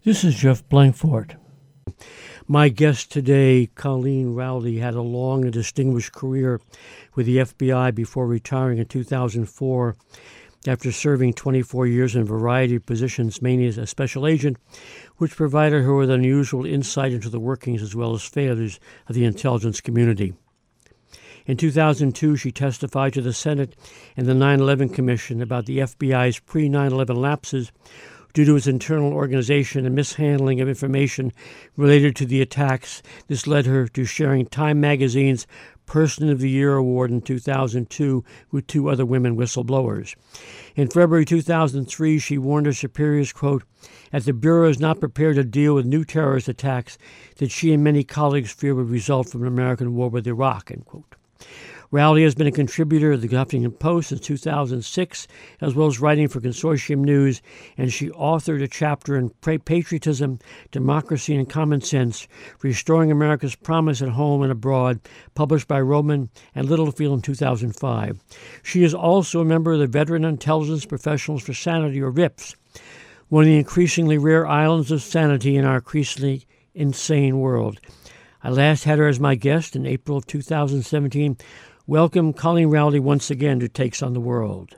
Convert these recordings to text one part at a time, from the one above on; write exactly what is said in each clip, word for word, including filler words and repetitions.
This is Jeff Blankfort. My guest today, Colleen Rowley, had a long and distinguished career with the F B I before retiring in two thousand four after serving twenty-four years in a variety of positions, mainly as a special agent, which provided her with unusual insight into the workings as well as failures of the intelligence community. In two thousand two, she testified to the Senate and the nine eleven Commission about the F B I's pre nine eleven lapses due to its internal organization and mishandling of information related to the attacks. This led her to sharing Time Magazine's Person of the Year award in two thousand two with two other women whistleblowers. In February two thousand three, she warned her superiors, quote, "As the Bureau is not prepared to deal with new terrorist attacks that she and many colleagues fear would result from an American war with Iraq," end quote. Rowley has been a contributor of the Huffington Post since two thousand six, as well as writing for Consortium News, and she authored a chapter in Patriotism, Democracy, and Common Sense, Restoring America's Promise at Home and Abroad, published by Rowman and Littlefield in two thousand five. She is also a member of the Veteran Intelligence Professionals for Sanity, or V I P S, one of the increasingly rare islands of sanity in our increasingly insane world. I last had her as my guest in April of two thousand seventeen. Welcome, Colleen Rowley, once again to Takes on the World.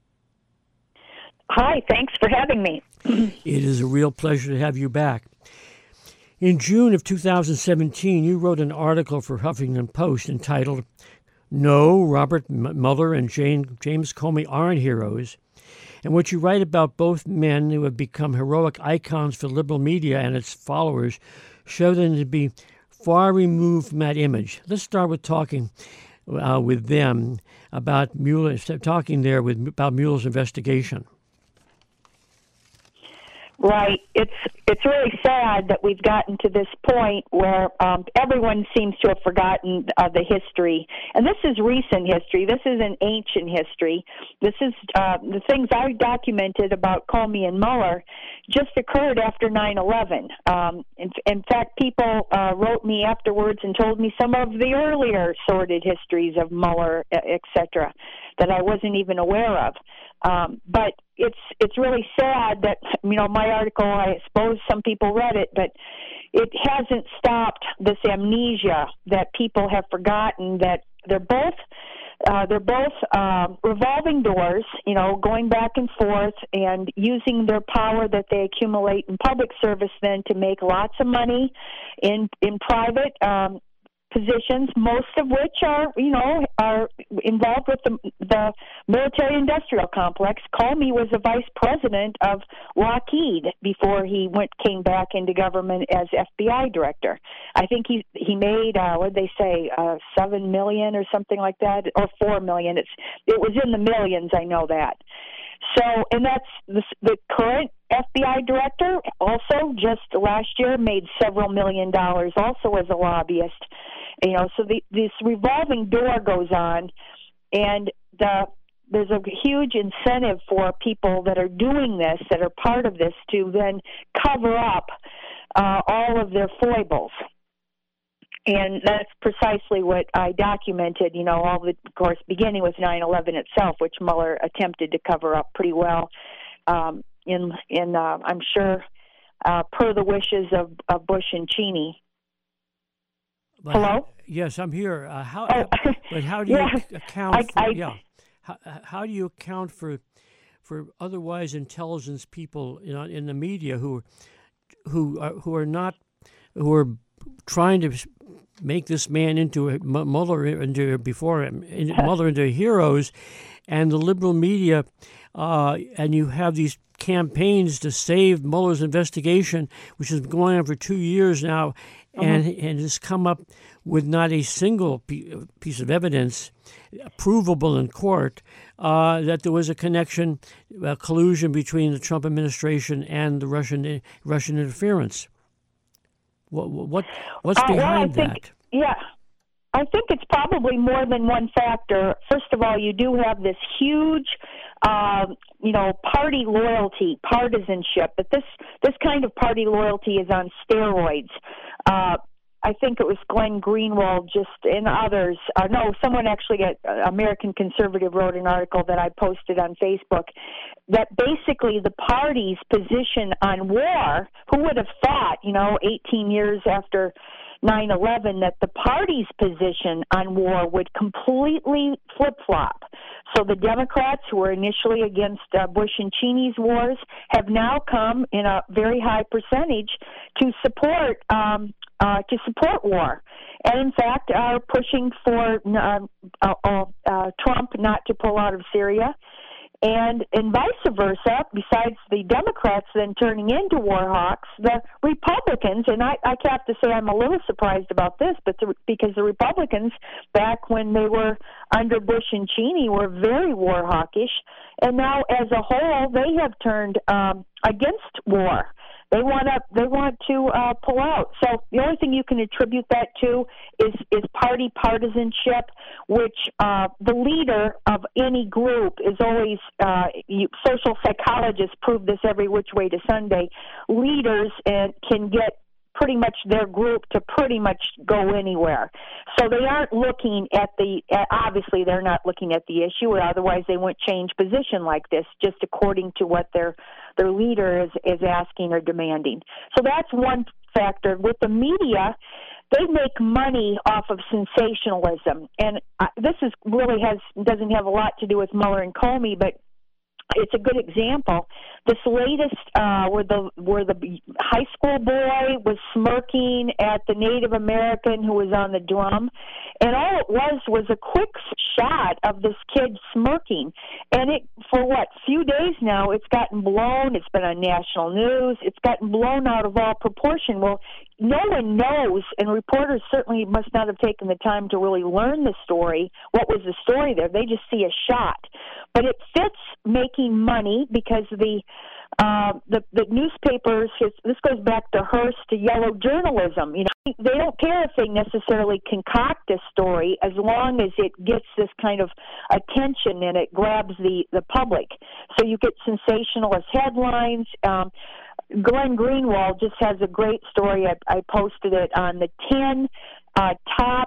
Hi, thanks for having me. It is a real pleasure to have you back. In June of two thousand seventeen, you wrote an article for Huffington Post entitled, "No, Robert Mueller and Jane, James Comey aren't heroes," in which you write about both men who have become heroic icons for liberal media and its followers, show them to be far removed from that image. Let's start with talking uh, with them about Mueller, talking there with about Mueller's investigation. Right. It's it's really sad that we've gotten to this point where um, everyone seems to have forgotten uh, the history. And this is recent history. This isn't ancient history. This is uh, the things I documented about Comey and Mueller just occurred after nine eleven. Um, in, in fact, people uh, wrote me afterwards and told me some of the earlier sordid histories of Mueller, et cetera, that I wasn't even aware of. Um, but it's it's really sad that, you know, my article, I suppose some people read it, but it hasn't stopped this amnesia that people have forgotten that they're both uh, they're both uh, revolving doors, you know, going back and forth and using their power that they accumulate in public service then to make lots of money in in private um positions, most of which are, you know, are involved with the, the military-industrial complex. Comey was the vice president of Lockheed before he went came back into government as F B I director. I think he he made uh, what did they say, uh, seven million or something like that, or four million. It's it was in the millions. I know that. So, and that's the, the current F B I director. Also, just last year, made several million dollars, also as a lobbyist. You know, so the, this revolving door goes on, and the there's a huge incentive for people that are doing this, that are part of this, to then cover up uh, all of their foibles. And that's precisely what I documented, you know, all the, of course, beginning with nine eleven itself, which Mueller attempted to cover up pretty well, um, in, in uh, I'm sure, uh, per the wishes of, of Bush and Cheney. But, Hello? Yes, I'm here. Uh, how? Oh. But how do you yeah, account I, for? I, yeah, how, how do you account for for otherwise intelligence people in, in the media who who are who are not who are trying to make this man into a Mueller into before him Mueller into heroes, and the liberal media, uh, and you have these campaigns to save Mueller's investigation, which has been going on for two years now, and uh-huh. and has come up with not a single piece of evidence provable in court uh, that there was a connection, a collusion between the Trump administration and the Russian Russian interference. What what what's uh, behind well, I think, that? Yeah. I think it's probably more than one factor. First of all, you do have this huge, uh, you know, party loyalty, partisanship. But this this kind of party loyalty is on steroids. Uh, I think it was Glenn Greenwald, just and others. Uh, no, someone actually at uh, American Conservative wrote an article that I posted on Facebook that basically the party's position on war. Who would have thought, you know, eighteen years after nine eleven, that the party's position on war would completely flip-flop. So the Democrats, who were initially against uh, Bush and Cheney's wars, have now come in a very high percentage to support um, uh, to support war, and in fact are pushing for uh, uh, uh, Trump not to pull out of Syria. And, and vice versa, besides the Democrats then turning into war hawks, the Republicans, and I, I have to say I'm a little surprised about this, but the, because the Republicans, back when they were under Bush and Cheney, were very war hawkish, and now as a whole they have turned um, against war. They want to. They want to uh, pull out. So the only thing you can attribute that to is is party partisanship, which uh, the leader of any group is always. Uh, you, social psychologists prove this every which way to Sunday. Leaders uh, can get pretty much their group to pretty much go anywhere. So they aren't looking at the, obviously they're not looking at the issue, or otherwise they wouldn't change position like this, just according to what their their leader is, is asking or demanding. So that's one factor. With the media, they make money off of sensationalism. And uh, this is really has doesn't have a lot to do with Mueller and Comey, but it's a good example. This latest, uh, where the where the high school boy was smirking at the Native American who was on the drum, and all it was was a quick shot of this kid smirking. And it, for what, few days now, it's gotten blown. It's been on national news. It's gotten blown out of all proportion. Well, no one knows, and reporters certainly must not have taken the time to really learn the story. What was the story there? They just see a shot. But it fits making money because the uh, the, the newspapers, this goes back to Hearst, to yellow journalism. You know, they don't care if they necessarily concoct a story as long as it gets this kind of attention and it grabs the, the public. So you get sensationalist headlines. Um, Glenn Greenwald just has a great story. I, I posted it on the ten uh, top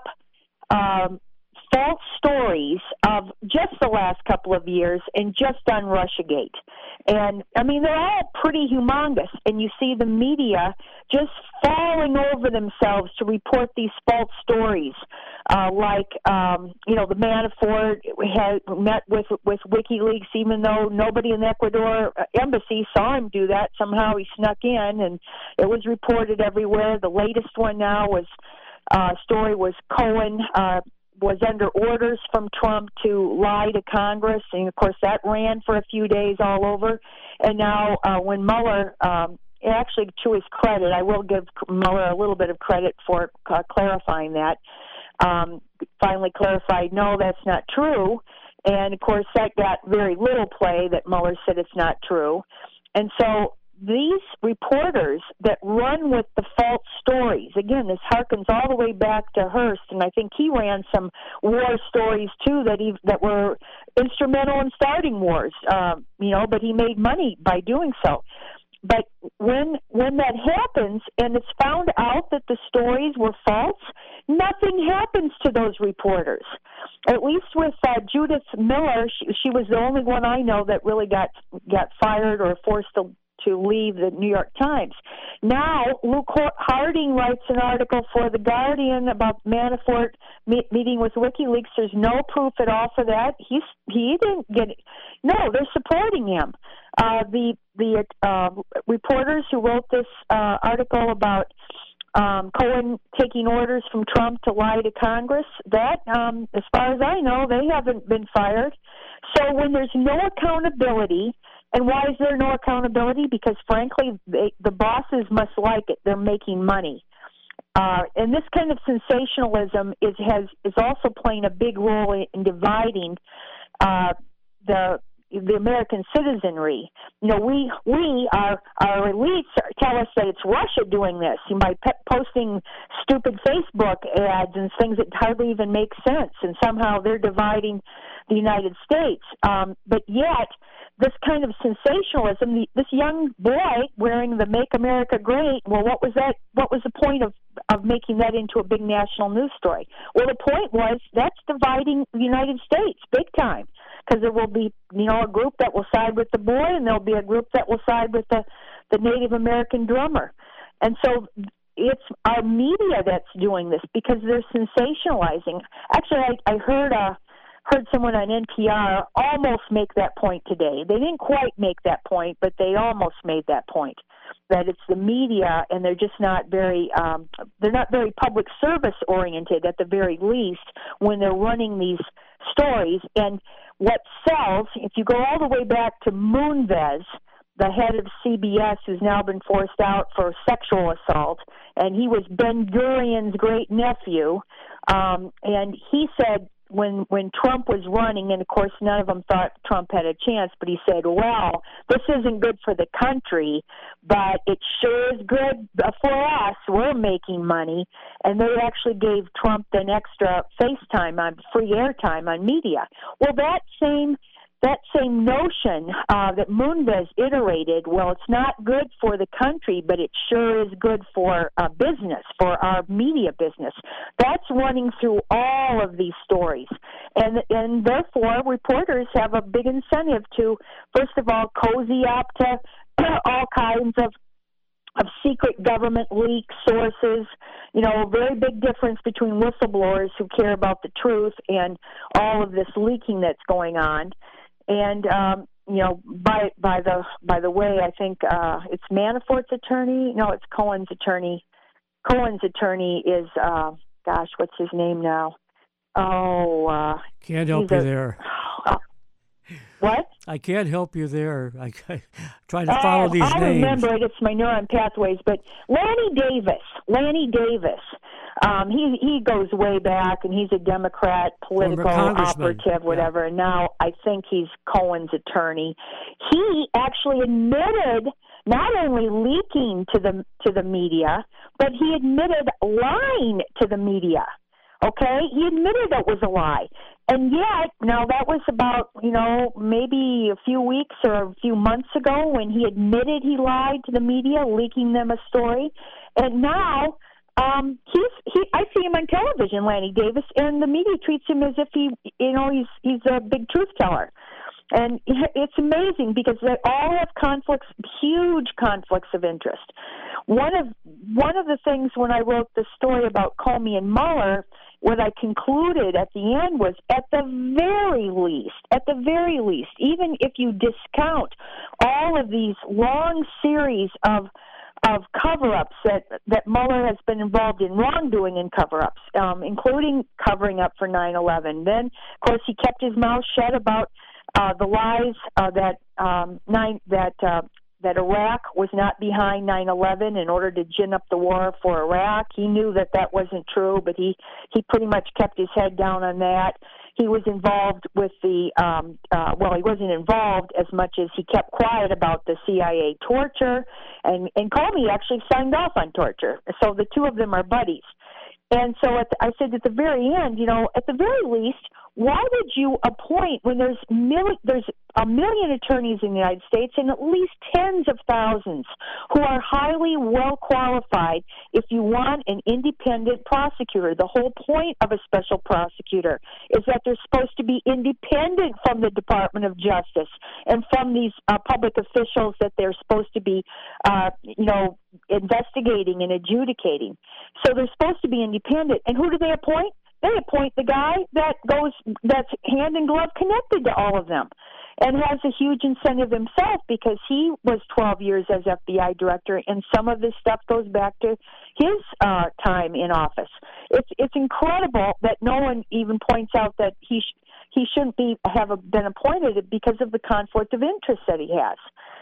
um, false stories of just the last couple of years and just on Russiagate. And, I mean, they're all pretty humongous, and you see the media just falling over themselves to report these false stories, uh, like, um, you know, the Manafort had met with, with WikiLeaks, even though nobody in the Ecuador embassy saw him do that. Somehow he snuck in, and it was reported everywhere. The latest one now was, uh, story was Cohen, uh, was under orders from Trump to lie to Congress, and of course that ran for a few days all over. And now uh, when Mueller, um, actually to his credit, I will give Mueller a little bit of credit for uh, clarifying that, um, finally clarified, no, that's not true. And of course that got very little play, that Mueller said it's not true. And so these reporters that run with the false stories, again, this harkens all the way back to Hearst, and I think he ran some war stories too that he, that were instrumental in starting wars, um, you know, but he made money by doing so. But when when that happens and it's found out that the stories were false, nothing happens to those reporters. At least with uh, Judith Miller, she, she was the only one I know that really got got fired or forced to to leave the New York Times. Now, Luke Harding writes an article for The Guardian about Manafort meet, meeting with WikiLeaks. There's no proof at all for that. He's, he didn't get it. No, they're supporting him. Uh, the the uh, reporters who wrote this uh, article about um, Cohen taking orders from Trump to lie to Congress, that, um, as far as I know, they haven't been fired. So when there's no accountability, and why is there no accountability? Because, frankly, they, the bosses must like it. They're making money. Uh, and this kind of sensationalism is has is also playing a big role in, in dividing uh, the the American citizenry. You know, we we our our elites tell us that it's Russia doing this by pe- posting stupid Facebook ads and things that hardly even make sense, and somehow they're dividing the United States. Um, but yet, this kind of sensationalism, the, this young boy wearing the "Make America Great," well, what was that? What was the point of of making that into a big national news story. Well, the point was that's dividing the United States big time, because there will be, you know, a group that will side with the boy, and there'll be a group that will side with the, the Native American drummer. And so it's our media that's doing this because they're sensationalizing. Actually, I, I heard uh, heard someone on N P R almost make that point today. They didn't quite make that point, but they almost made that point, that it's the media, and they're just not very um, they're not very public service oriented at the very least when they're running these stories. And what sells, if you go all the way back to Moonves, the head of C B S, who's now been forced out for sexual assault, and he was Ben-Gurion's great nephew, um, and he said when when Trump was running, and of course none of them thought Trump had a chance, but he said, well, this isn't good for the country, but it sure is good for us. We're making money. And they actually gave Trump an extra FaceTime on free airtime on media. Well, that same That same notion uh, that Moonves iterated, well, it's not good for the country, but it sure is good for uh, business, for our media business. That's running through all of these stories. And and therefore, reporters have a big incentive to, first of all, cozy up to all kinds of of secret government leak sources. You know, a very big difference between whistleblowers who care about the truth and all of this leaking that's going on. And um, you know, by by the by the way, I think uh, it's Manafort's attorney. No, it's Cohen's attorney. Cohen's attorney is, uh, gosh, what's his name now? Oh, uh, can't help you a, there. Uh, what? I can't help you there. I, I try to follow uh, these I names. I remember it. It's my neuron pathways. But Lanny Davis, Lanny Davis. Um, he he goes way back, and he's a Democrat political operative, whatever. Yeah. And now I think he's Cohen's attorney. He actually admitted not only leaking to the to the media, but he admitted lying to the media. Okay, he admitted it was a lie. And yet, now that was about, you know, maybe a few weeks or a few months ago when he admitted he lied to the media, leaking them a story. And now um, he's he I see him on television, Lanny Davis, and the media treats him as if he, you know, he's he's a big truth teller. And it's amazing because they all have conflicts, huge conflicts of interest. One of one of the things when I wrote the story about Comey and Mueller, what I concluded at the end was, at the very least, at the very least, even if you discount all of these long series of of cover-ups that, that Mueller has been involved in, wrongdoing in cover-ups, um, including covering up for nine eleven. Then, of course, he kept his mouth shut about uh, the lies uh, that um, nine that uh, that Iraq was not behind nine eleven in order to gin up the war for Iraq. He knew that that wasn't true, but he, he pretty much kept his head down on that. He was involved with the, um, uh, well, he wasn't involved as much as he kept quiet about the C I A torture, and, and Comey actually signed off on torture. So the two of them are buddies. And so at the, I said at the very end, you know, at the very least, why would you appoint, when there's mil- there's a million attorneys in the United States and at least tens of thousands who are highly well qualified if you want an independent prosecutor? The whole point of a special prosecutor is that they're supposed to be independent from the Department of Justice and from these uh, public officials that they're supposed to be, uh, you know, investigating and adjudicating. So they're supposed to be independent. And who do they appoint? They appoint the guy that goes, that's hand in glove connected to all of them, and has a huge incentive himself because he was twelve years as F B I director, and some of this stuff goes back to his uh, time in office. It's it's incredible that no one even points out that he sh- he shouldn't be have been appointed because of the conflict of interest that he has.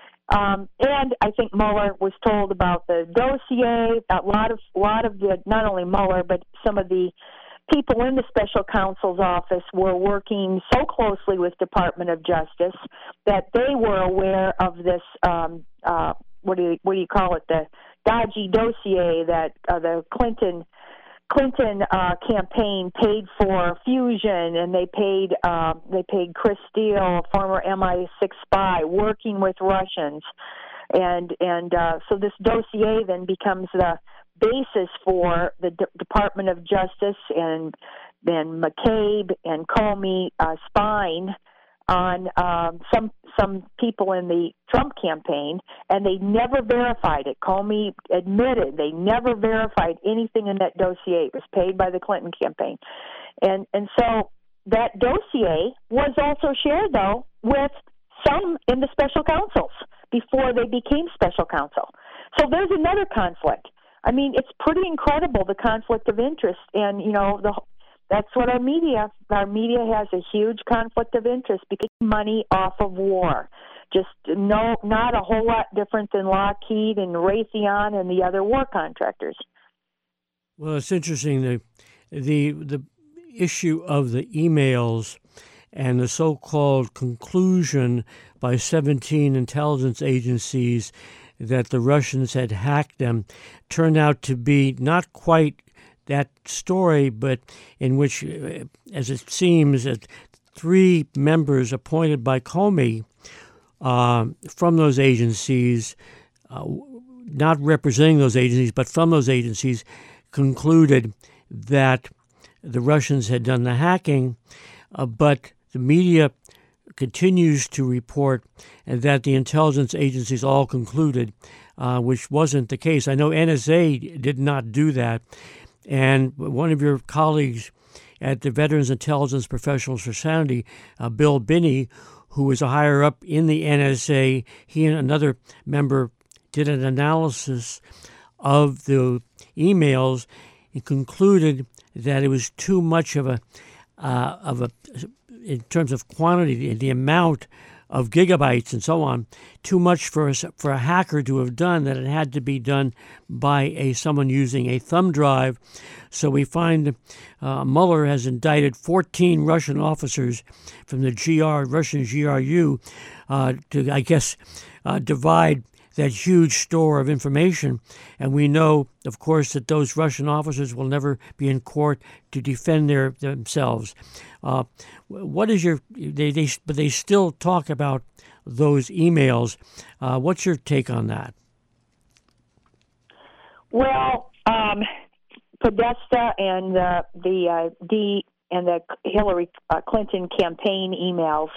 Um, and I think Mueller was told about the dossier. A lot of a lot of the not only Mueller but some of the people in the special counsel's office were working so closely with Department of Justice that they were aware of this, um, uh, what do you, what do you call it, the dodgy dossier that uh, the Clinton Clinton uh, campaign paid for Fusion, and they paid uh, they paid Chris Steele, a former M I six spy, working with Russians. And and uh, so this dossier then becomes the basis for the D- Department of Justice and then McCabe and Comey uh, spying on um, some some people in the Trump campaign, and they never verified it. Comey admitted they never verified anything in that dossier. It was paid by the Clinton campaign. And and so that dossier was also shared, though, with some in the special counsels before they became special counsel. So there's another conflict. I mean, it's pretty incredible, the conflict of interest. And, you know, the that's what our media, our media has a huge conflict of interest because money off of war. Just no, not a whole lot different than Lockheed and Raytheon and the other war contractors. Well, it's interesting, the the the issue of the emails and the so-called conclusion by seventeen intelligence agencies that the Russians had hacked them turned out to be not quite that story, but in which, as it seems, that three members appointed by Comey uh, from those agencies, uh, not representing those agencies, but from those agencies, concluded that the Russians had done the hacking, uh, but the media continues to report that the intelligence agencies all concluded, uh, which wasn't the case. I know N S A did not do that. And one of your colleagues at the Veterans Intelligence Professionals for Sanity, uh, Bill Binney, who was a higher up in the N S A, he and another member did an analysis of the emails and concluded that it was too much of a, uh, of a, in terms of quantity, the amount of gigabytes and so on, too much for a, for a hacker to have done, that it had to be done by a someone using a thumb drive. So we find uh, Mueller has indicted fourteen Russian officers from the G R, Russian G R U, uh, to, I guess, uh, divide that huge store of information. And we know, of course, that those Russian officers will never be in court to defend their themselves. Uh, what is your, they, they, but they still talk about those emails. Uh, what's your take on that? Well, um, Podesta and uh, the uh, D and the Hillary uh, Clinton campaign emails,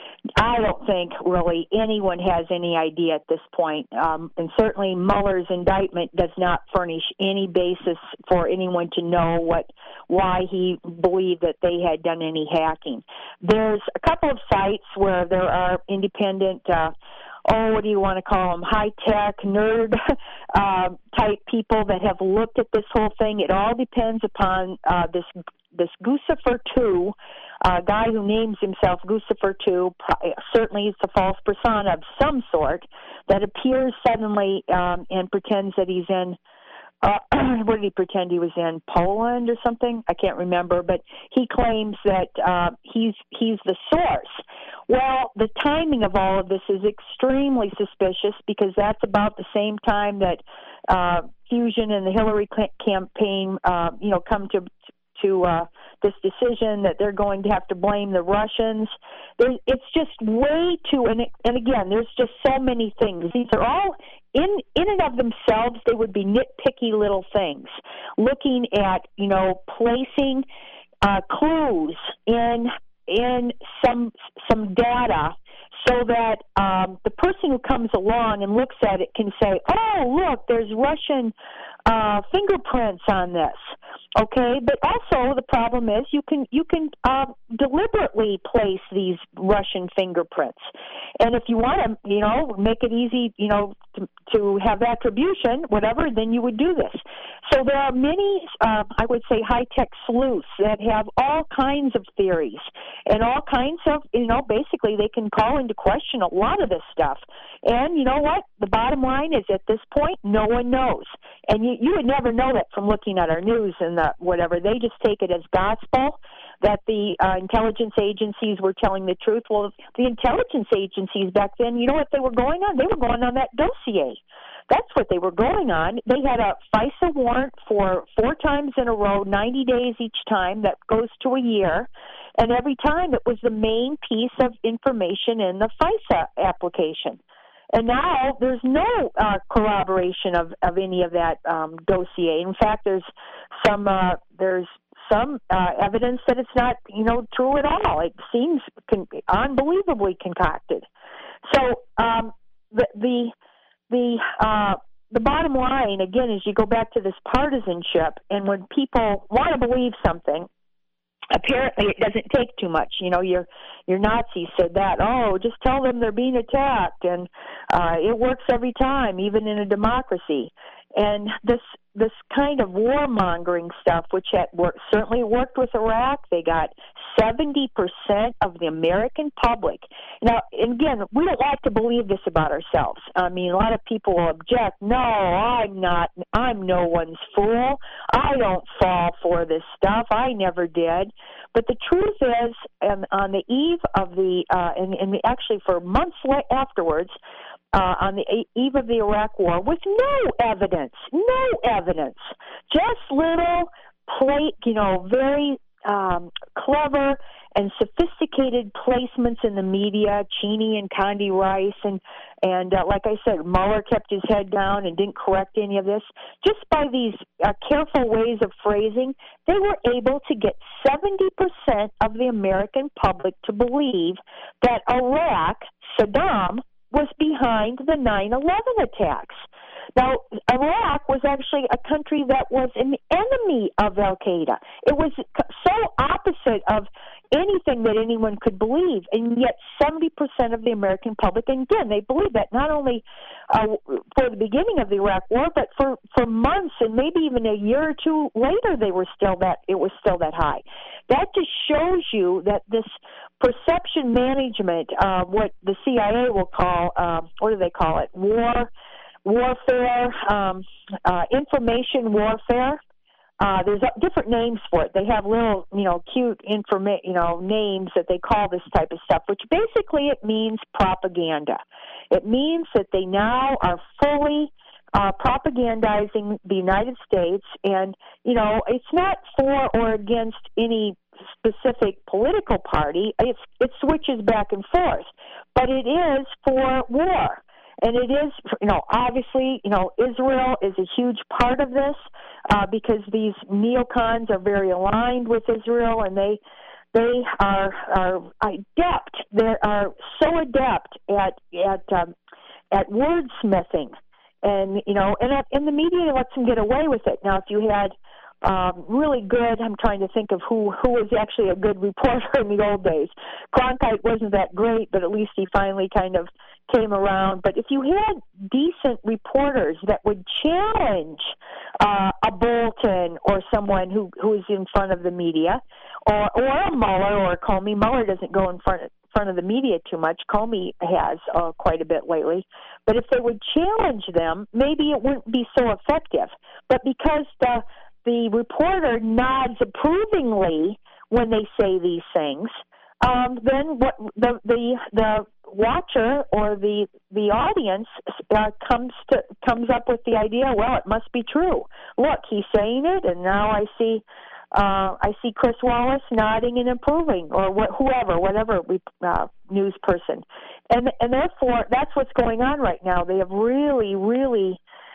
I don't think really anyone has any idea at this point. Um, and certainly Mueller's indictment does not furnish any basis for anyone to know what why he believed that they had done any hacking. There's a couple of sites where there are independent, uh, oh, what do you want to call them, high-tech, nerd uh, type people that have looked at this whole thing. It all depends upon uh, this this Guccifer two, a guy who names himself Guccifer two, certainly it's a false persona of some sort that appears suddenly um, and pretends that he's in, uh, what did he pretend he was in, Poland or something? I can't remember, but he claims that uh, he's he's the source. Well, the timing of all of this is extremely suspicious because that's about the same time that uh, Fusion and the Hillary campaign, uh, you know, come to to uh, this decision that they're going to have to blame the Russians. There's, it's just way too, and, it, and again, there's just so many things. These are all, in in and of themselves, they would be nitpicky little things. Looking at, you know, placing uh, clues in in some some data so that um, the person who comes along and looks at it can say, oh, look, there's Russian uh, fingerprints on this. Okay, but also the problem is you can you can uh, deliberately place these Russian fingerprints, and if you want to, you know, make it easy, you know, to, to have attribution, whatever, then you would do this. So there are many, uh, I would say, high-tech sleuths that have all kinds of theories and all kinds of, you know, basically they can call into question a lot of this stuff. And you know what? The bottom line is at this point, no one knows. And you, you would never know that from looking at our news and the whatever. They just take it as gospel that the uh, intelligence agencies were telling the truth. Well, the intelligence agencies back then, you know what they were going on? They were going on that dossier. That's what they were going on. They had a FISA warrant for four times in a row, ninety days each time. That goes to a year. And every time it was the main piece of information in the FISA application. And now there's no uh, corroboration of, of any of that um, dossier. In fact, there's some uh, there's some uh, evidence that it's not, you know, true at all. It seems con- unbelievably concocted. So um, the the the uh, the bottom line again is you go back to this partisanship, and when people want to believe something, apparently it doesn't take too much. You know, your your Nazis said that, oh, just tell them they're being attacked, and uh, it works every time, even in a democracy. And this this kind of warmongering stuff, which had worked, certainly worked with Iraq, they got seventy percent of the American public. Now, and again, we don't like to believe this about ourselves. I mean, a lot of people will object, no, I'm not, I'm no one's fool. I don't fall for this stuff. I never did. But the truth is, um, on the eve of the, uh, and, and actually for months afterwards, Uh, on the eve of the Iraq War, with no evidence, no evidence, just little plate, you know, very um, clever and sophisticated placements in the media, Cheney and Condi Rice, and and uh, like I said, Mueller kept his head down and didn't correct any of this. Just by these uh, careful ways of phrasing, they were able to get seventy percent of the American public to believe that Iraq, Saddam, was behind the nine eleven attacks. Now, Iraq was actually a country that was an enemy of al-Qaeda. It was so opposite of anything that anyone could believe, and yet seventy percent of the American public, and again, they believe that not only uh, for the beginning of the Iraq War, but for, for months and maybe even a year or two later, they were still that it was still that high. That just shows you that this perception management, uh, what the C I A will call, uh, what do they call it, war, warfare, um, uh, information warfare. Uh, there's different names for it. They have little, you know, cute informa- you know, names that they call this type of stuff, which basically it means propaganda. It means that they now are fully uh, propagandizing the United States, and, you know, it's not for or against any specific political party. It's, it switches back and forth, but it is for war. And it is, you know, obviously, you know, Israel is a huge part of this uh, because these neocons are very aligned with Israel, and they they are are adept. They are so adept at at um, at wordsmithing, and you know, and and the media lets them get away with it. Now, if you had Um, really good. I'm trying to think of who, who was actually a good reporter in the old days. Cronkite wasn't that great, but at least he finally kind of came around. But if you had decent reporters that would challenge uh, a Bolton or someone who, who is in front of the media, or, or a Mueller or a Comey, Mueller doesn't go in front of, front of the media too much. Comey has uh, quite a bit lately. But if they would challenge them, maybe it wouldn't be so effective. But because the the reporter nods approvingly when they say these things, um, then what the the the watcher or the the audience uh, comes to comes up with the idea, well, it must be true. Look, he's saying it, and now I see uh, I see Chris Wallace nodding and approving, or wh- whoever, whatever uh, news person, and and therefore that's what's going on right now. They have really, really.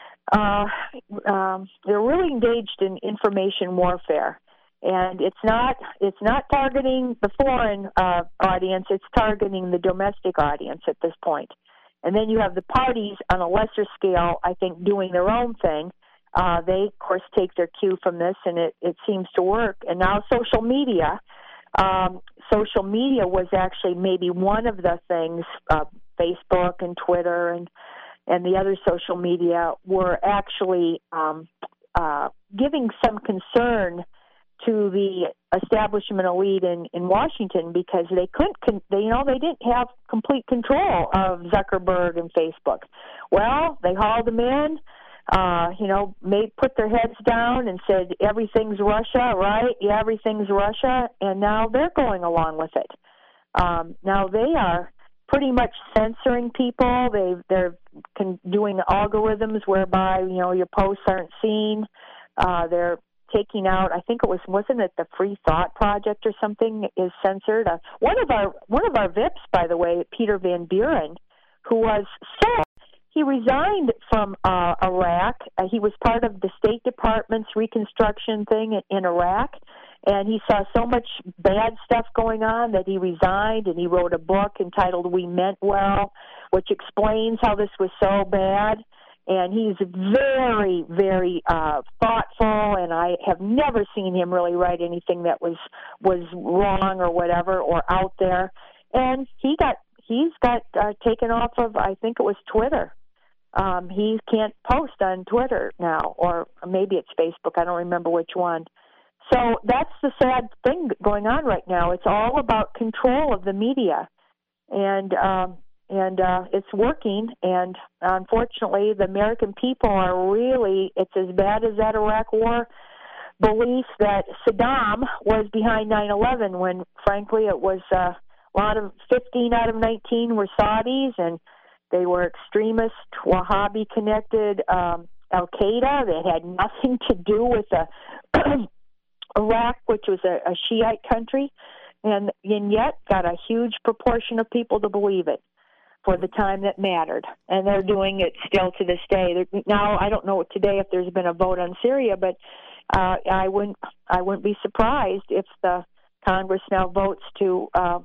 Uh, um, they're really engaged in information warfare, and it's not it's not targeting the foreign uh, audience. It's targeting the domestic audience at this point. And then you have the parties on a lesser scale, I think, doing their own thing. Uh, they, of course, take their cue from this, and it, it seems to work. And now social media. Um, social media was actually maybe one of the things, uh, Facebook and Twitter and and the other social media were actually um, uh, giving some concern to the establishment elite in, in Washington, because they couldn't, con- they, you know, they didn't have complete control of Zuckerberg and Facebook. Well, they hauled them in, uh, you know, made, put their heads down and said, everything's Russia, right? Yeah, everything's Russia. And now they're going along with it. Um, now they are pretty much censoring people. They they're con- doing algorithms whereby, you know, your posts aren't seen. Uh, they're taking out. I think it was wasn't it the Free Thought Project or something is censored. Uh, one of our one of our V I Ps, by the way, Peter Van Buren, who was so he resigned from uh, Iraq. Uh, he was part of the State Department's reconstruction thing in, in Iraq, and he saw so much bad stuff going on that he resigned, and he wrote a book entitled We Meant Well, which explains how this was so bad. And he's very, very uh, thoughtful, and I have never seen him really write anything that was was wrong or whatever or out there. And he got he's got uh, taken off of, I think it was Twitter. Um, he can't post on Twitter now, or maybe it's Facebook. I don't remember which one. So that's the sad thing going on right now. It's all about control of the media, and um, and uh, it's working. And unfortunately, the American people are really, it's as bad as that Iraq War belief that Saddam was behind nine eleven, when frankly it was uh, a lot of fifteen out of nineteen were Saudis, and they were extremist, Wahhabi-connected um, Al-Qaeda. They had nothing to do with uh, Iraq, which was a, a Shiite country, and, and yet got a huge proportion of people to believe it for the time that mattered. And they're doing it still to this day. They're, now, I don't know today if there's been a vote on Syria, but uh, I wouldn't I wouldn't be surprised if the Congress now votes to uh,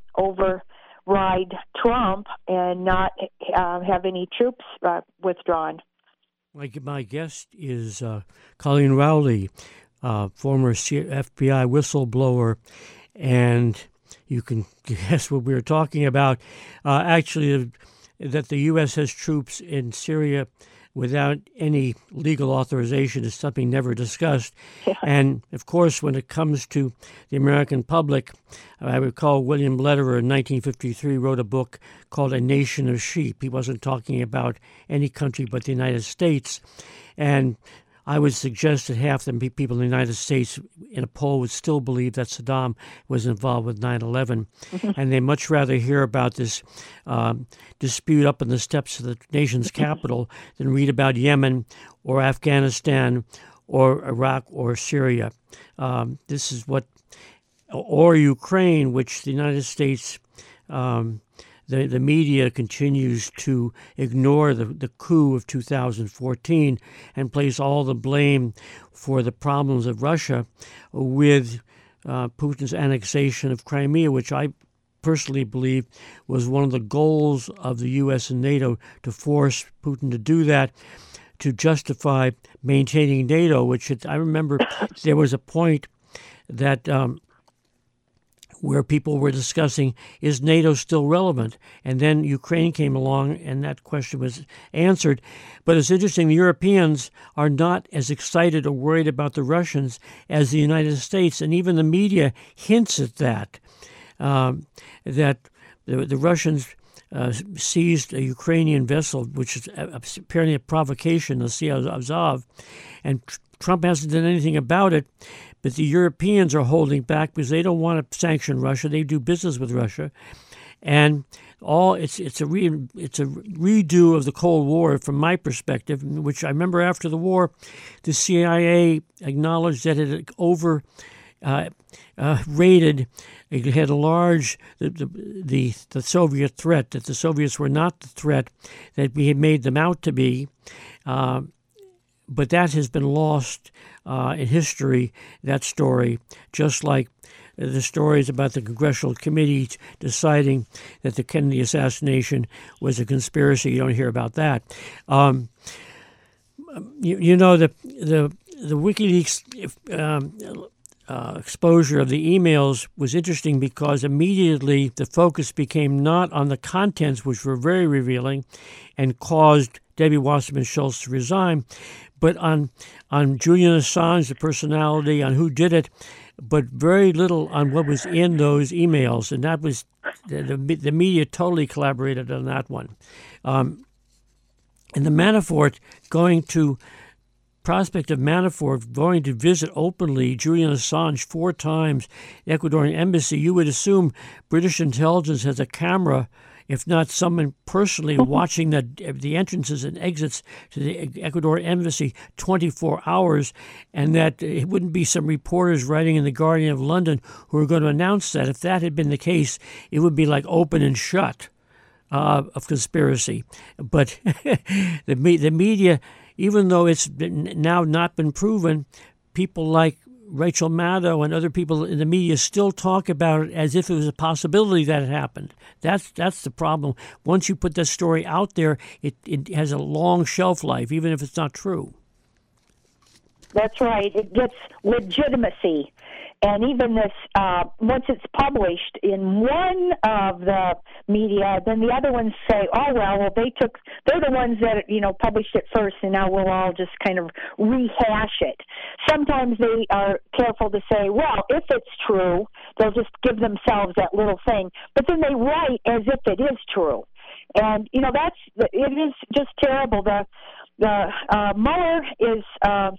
override Trump and not uh, have any troops uh, withdrawn. My, my guest is uh, Colleen Rowley, uh, former F B I whistleblower, and you can guess what we were talking about. Uh, actually, that the U S has troops in Syria without any legal authorization is something never discussed. Yeah. And, of course, when it comes to the American public, I recall William Lederer in nineteen fifty-three wrote a book called A Nation of Sheep. He wasn't talking about any country but the United States. And I would suggest that half the people in the United States in a poll would still believe that Saddam was involved with nine eleven. Mm-hmm. And they much rather hear about this um, dispute up in the steps of the nation's capital than read about Yemen or Afghanistan or Iraq or Syria. Um, this is what, or Ukraine, which the United States um, The, the media continues to ignore the, the coup of two thousand fourteen and place all the blame for the problems of Russia with uh, Putin's annexation of Crimea, which I personally believe was one of the goals of the U S and NATO, to force Putin to do that, to justify maintaining NATO, which it, I remember there was a point that um, where people were discussing, is NATO still relevant? And then Ukraine came along, and that question was answered. But it's interesting, the Europeans are not as excited or worried about the Russians as the United States, and even the media hints at that, um, that the, the Russians uh, seized a Ukrainian vessel, which is apparently a provocation, the Sea of Azov, and Trump hasn't done anything about it. But the Europeans are holding back because they don't want to sanction Russia. They do business with Russia, and all it's it's a re, it's a redo of the Cold War from my perspective. Which I remember after the war, the C I A acknowledged that it had over uh, uh, rated. It had a large the, the the the Soviet threat, that the Soviets were not the threat that we had made them out to be. Uh, But that has been lost uh, in history, that story, just like the stories about the Congressional Committee deciding that the Kennedy assassination was a conspiracy. You don't hear about that. Um, you, you know, the the, the WikiLeaks um, uh, exposure of the emails was interesting because immediately the focus became not on the contents, which were very revealing and caused Debbie Wasserman Schultz to resign, but on on Julian Assange, the personality, on who did it, but very little on what was in those emails. And that was, the, the, the media totally collaborated on that one. Um, and the Manafort going to, prospect of Manafort going to visit openly Julian Assange four times, the Ecuadorian embassy, you would assume British intelligence has a camera, if not someone personally watching the the entrances and exits to the Ecuador embassy twenty-four hours, and that it wouldn't be some reporters writing in the Guardian of London who are going to announce that. If that had been the case, it would be like open and shut. uh, of conspiracy. But the, me- the media, even though it's been, now not been proven, people like Rachel Maddow and other people in the media still talk about it as if it was a possibility that it happened. That's that's the problem. Once you put this story out there, it, it has a long shelf life, even if it's not true. That's right. It gets legitimacy. And even this, uh, once it's published in one of the media, then the other ones say, oh, well, well, they took, they're the ones that, you know, published it first, and now we'll all just kind of rehash it. Sometimes they are careful to say, well, if it's true, they'll just give themselves that little thing. But then they write as if it is true. And, you know, that's, it is just terrible. The, the uh, Mueller is... Uh,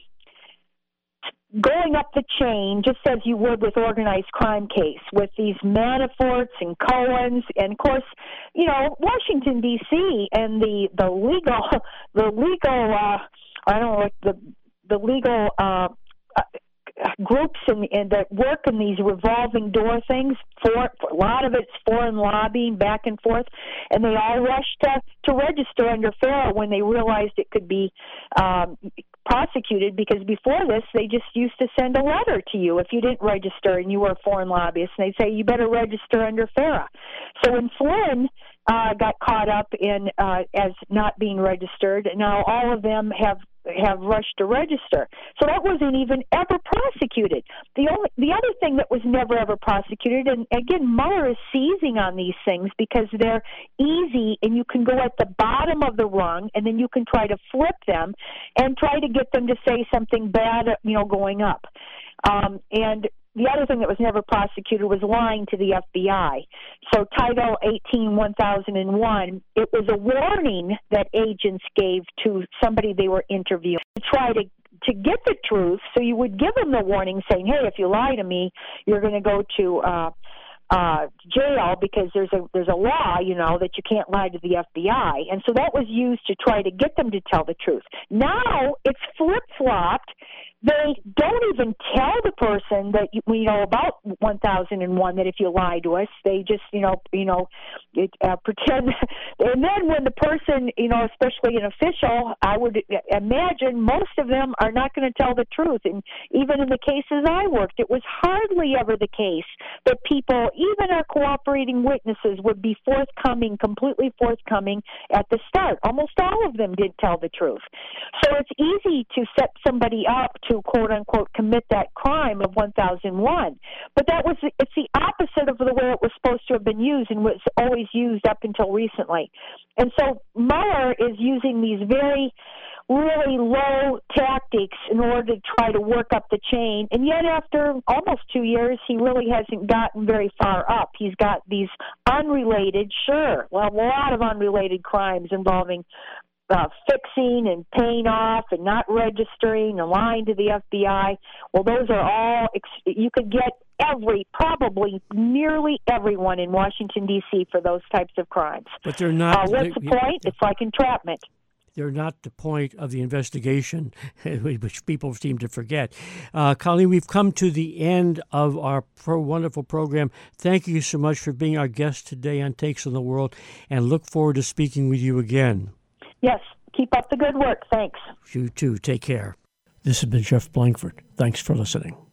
going up the chain, just as you would with organized crime case, with these Manaforts and Cohens, and of course, you know, Washington D C and the the legal, the legal, uh, I don't know, like the the legal uh, uh, groups and that work in these revolving door things. For a lot of it's foreign lobbying back and forth, and they all rushed to to register under FARA when they realized it could be Um, prosecuted, because before this they just used to send a letter to you if you didn't register and you were a foreign lobbyist, and they'd say you better register under FARA. So when Flynn uh, got caught up in uh, as not being registered, now all of them have have rushed to register. So that wasn't even ever prosecuted. The only the other thing that was never ever prosecuted, and again Mueller is seizing on these things because they're easy and you can go at the bottom of the rung and then you can try to flip them and try to get them to say something bad, you know, going up. Um, and the other thing that was never prosecuted was lying to the F B I. So Title eighteen one thousand one, it was a warning that agents gave to somebody they were interviewing to try to to get the truth. So you would give them the warning saying, hey, if you lie to me, you're going to go to uh, uh, jail, because there's a there's a law, you know, that you can't lie to the F B I. And so that was used to try to get them to tell the truth. Now it's flip-flopped. They don't even tell the person that we know about one thousand one that if you lie to us, they just, you know, you know, it, uh, pretend. And then when the person, you know, especially an official, I would imagine most of them are not going to tell the truth. And even in the cases I worked, it was hardly ever the case that people, even our cooperating witnesses, would be forthcoming, completely forthcoming at the start. Almost all of them did tell the truth. So it's easy to set somebody up to to quote unquote commit that crime of one thousand one, but that was it's the opposite of the way it was supposed to have been used and was always used up until recently. And so Mueller is using these very really low tactics in order to try to work up the chain, and yet after almost two years he really hasn't gotten very far up. He's got these unrelated, sure, well, a lot of unrelated crimes involving Uh, fixing and paying off and not registering and lying to the F B I. Well, those are all, you could get every, probably nearly everyone in Washington, D C for those types of crimes. But they're not. Uh, what's the point? It's like entrapment. They're not the point of the investigation, which people seem to forget. Uh, Colleen, we've come to the end of our pro wonderful program. Thank you so much for being our guest today on Takes on the World, and look forward to speaking with you again. Yes, keep up the good work. Thanks. You too. Take care. This has been Jeff Blankford. Thanks for listening.